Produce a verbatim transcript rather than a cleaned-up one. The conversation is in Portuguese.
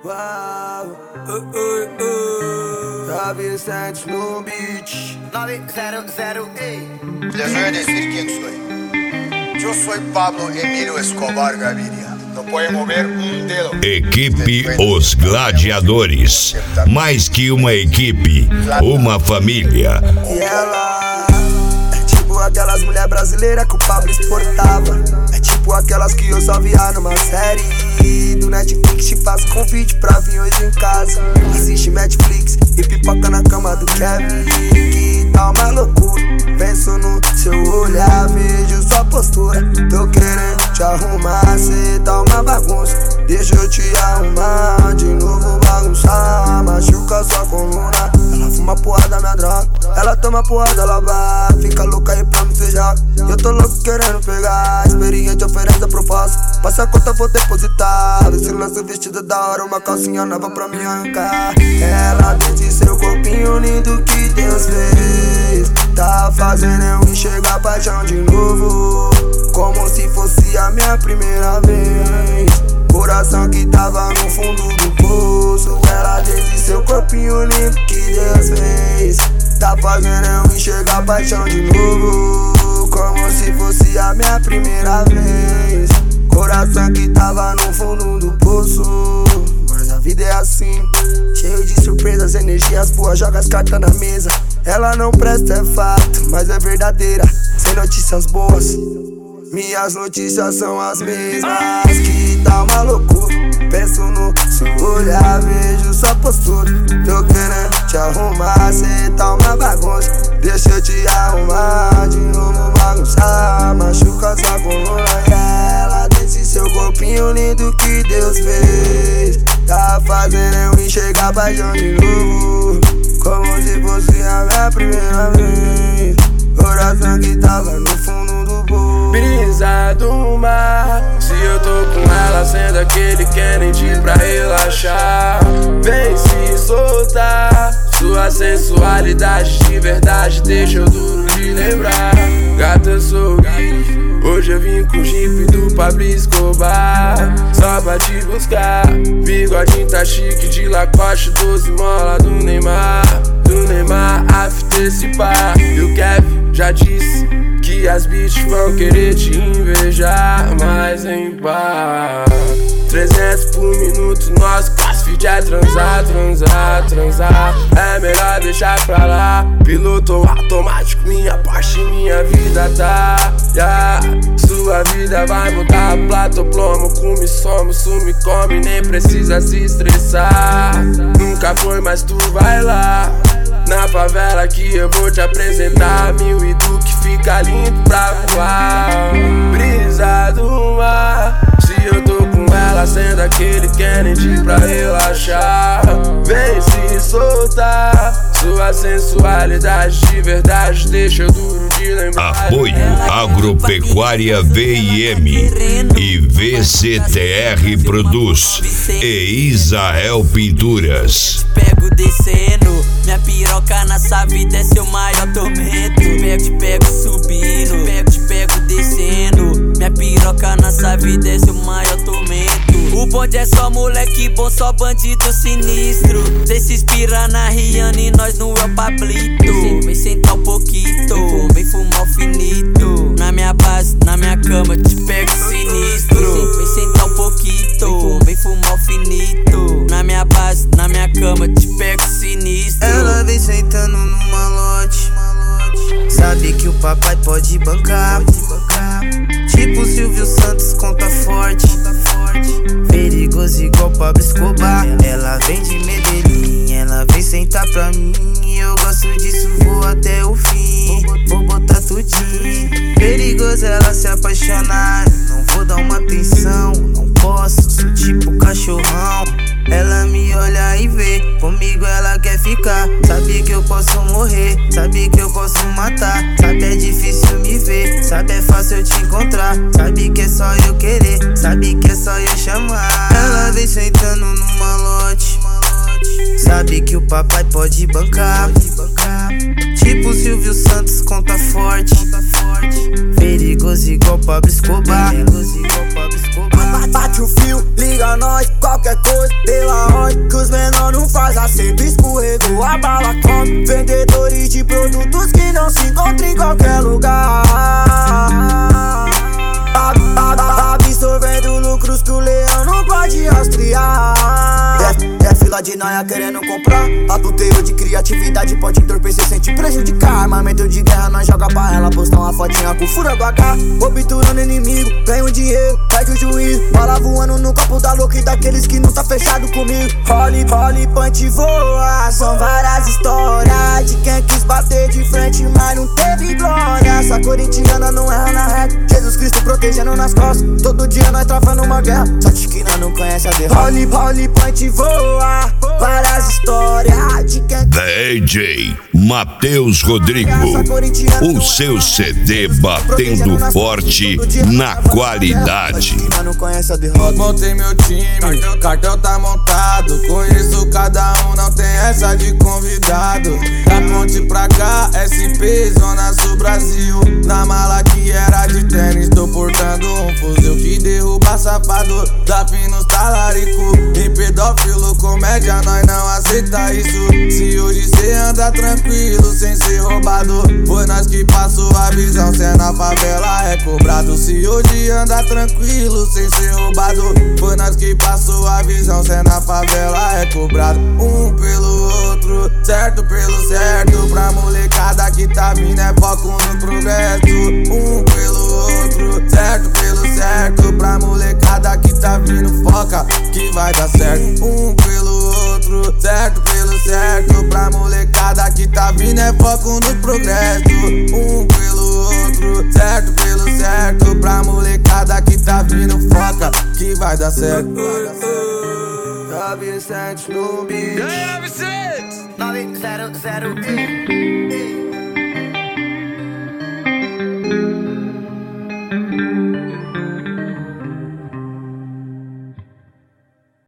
Uau, uh, uh, uh. Davi Santos no beat nove zero zero, ey. Les voy a decir quién soy. Yo soy Pablo Emilio Escobar Gaviria. No podemos ver um dedo. Equipe Os Gladiadores. Mais que uma equipe, uma família. E ela é tipo aquelas mulher brasileiras que o Pablo exportava. É tipo aquelas que eu só via numa série do Netflix. Te faço convite pra vir hoje em casa. Assiste Netflix e pipoca na cama do Kevin. Que tá uma loucura. Penso no seu olhar, vejo sua postura. Tô querendo te arrumar, cê tá uma bagunça. Deixa eu te arrumar, de novo bagunçar. Machuca sua coluna. Ela fuma porra da minha droga. Ela toma porra da lava. Fica louca aí pra me sujar. Eu tô louco querendo pegar. Experiente oferece a proposta. Passa a conta, vou depositar. Esse lance vestido da hora, uma calcinha nova pra me arrancar. Ela desde seu corpinho lindo que Deus fez. Tá fazendo eu enxergar paixão de novo, como se fosse a minha primeira vez. Coração que tava no fundo do poço. Ela desde seu corpinho lindo que Deus fez. Tá fazendo eu enxergar paixão de novo, como se fosse a minha primeira vez. Coração que tava no fundo do poço. Mas a vida é assim, cheio de surpresas, energias boas, joga as cartas na mesa. Ela não presta, é fato, mas é verdadeira. Sem notícias boas, minhas notícias são as mesmas. Que tá uma loucura. Penso no seu olhar, vejo sua postura. Tô querendo te arrumar, cê tá uma bagunça. Deixa eu te arrumar, de novo bagunçar. Machuca sua coluna e ela desse seu corpinho lindo que Deus fez. Tá fazendo eu enxergar paixão de novo, como se fosse a minha primeira vez. Coração que tava no fundo do poço. Brisa do mar, se eu tô com ela, sendo aquele Kennedy pra relaxar. Vem se soltar, sua sensualidade de verdade deixa eu duro de lembrar. Gata, eu sou Gui, hoje eu vim com o Jeep do Pablo Escobar, só pra te buscar. Bigodinho tá chique de Lacoste, doze mola do Neymar. Do Neymar, after esse pá. E o Kevin já disse que as bitches vão querer te invejar, mas em paz. Trezentos por minuto, nosso crossfit é transar, transar, transar. É melhor deixar pra lá. Piloto automático, minha Porsche, minha vida tá, yeah. Sua vida vai mudar, plato, plomo, come, some, sume, come. Nem precisa se estressar. Nunca foi, mas tu vai lá. Na favela que eu vou te apresentar. Mil e du que fica lindo pra voar. Brisa do mar, se eu tô com ela, sendo aquele Kennedy pra relaxar. Vem se soltar, sua sensualidade de verdade deixa eu duro de lembrar. Apoio Agropecuária V I M e V C T R Produz e Israel Pinturas. Pego descendo, minha piroca nessa vida é seu maior tormento. Pego, te pego subindo, pego, te pego descendo. Minha piroca nessa vida é seu maior tormento. O bonde é só moleque bom, só bandido sinistro. Cê se inspira na Rihanna e nós no El Pablito. Vem sentar um pouquinho, vem fumar o finito. Na minha base, na minha cama, te pego sinistro. Vem sentar um pouquinho, vem fumar o finito. Na minha base, na minha cama, te pego sinistro. Ela vem sentando no malote, sabe que o papai pode bancar. Tipo Silvio Santos, conta forte, perigoso igual Pablo Escobar. Ela vem de Medellín, ela vem sentar pra mim. Eu gosto disso, vou até o fim. Vou botar tudinho. Perigoso ela se apaixonar, não vou dar uma atenção. Não posso, sou tipo cachorrão. Ela me olha e vê, comigo ela quer ficar. Sabe que eu posso morrer, sabe que eu posso matar. Sabe é difícil me ver, sabe é fácil eu te encontrar. Sabe que é só eu querer, sabe que é só eu chamar. Ela vem sentando no malote, sabe que o papai pode bancar. Tipo Silvio Santos, conta forte, perigoso igual Pablo Escobar. Bate puxa o fio, liga nós, qualquer coisa, pela ordem. Que os menor não faz acerto, escorregou, a bala come. Vendedores de produtos que não se encontram em qualquer lugar. Absorvendo lucros que o leão não pode rastrear. É, é fila de noia querendo comprar. Adulterio de criatividade pode entorpecer, sente prejudicar. Armamento de guerra, nós joga pra ela, postar uma fotinha com fura do H. Obturando inimigo, ganho dinheiro, perde o juízo. Bala voando no copo da louca e daqueles que não tá fechado comigo. Role, role, punch, voa. São várias histórias de quem quis bater de frente, mas não teve glória. Essa corintiana não erra na reta, Jesus Cristo protegendo nas costas. Todo dia nós travando uma guerra, só de esquina não conhece a derrota. Role, role, punch, voa. Várias histórias de quem... D J Matheus Rodrigo, o seu C D batendo forte na qualidade. Montei meu time, cartel tá montado. Conheço cada um, não tem essa de convidado. Da ponte pra cá, S P, Zona Sul Brasil. Na mala que era de tênis, tô portando um fuzil que derruba safado, desafio nos talarico. E pedófilo, comédia, nós não aceita isso. Se hoje cê anda tranquilo, sem ser roubado, foi nós que passou a visão, cê na favela é cobrado. Se hoje anda tranquilo, sem ser roubado, foi nós que passou a visão, cê na favela é cobrado. Um pelo outro, certo pelo certo, pra molecada que tá vindo é foco no progresso. Um pelo outro, certo pelo certo, pra molecada que tá vindo foca que vai dar certo. Um pelo outro, certo pelo certo, pra molecada que tá vindo é foco no progresso. Um pelo outro, certo pelo certo, pra molecada que tá vindo foca que vai dar certo. Tá Vicente no beat. nove zero zero, ei.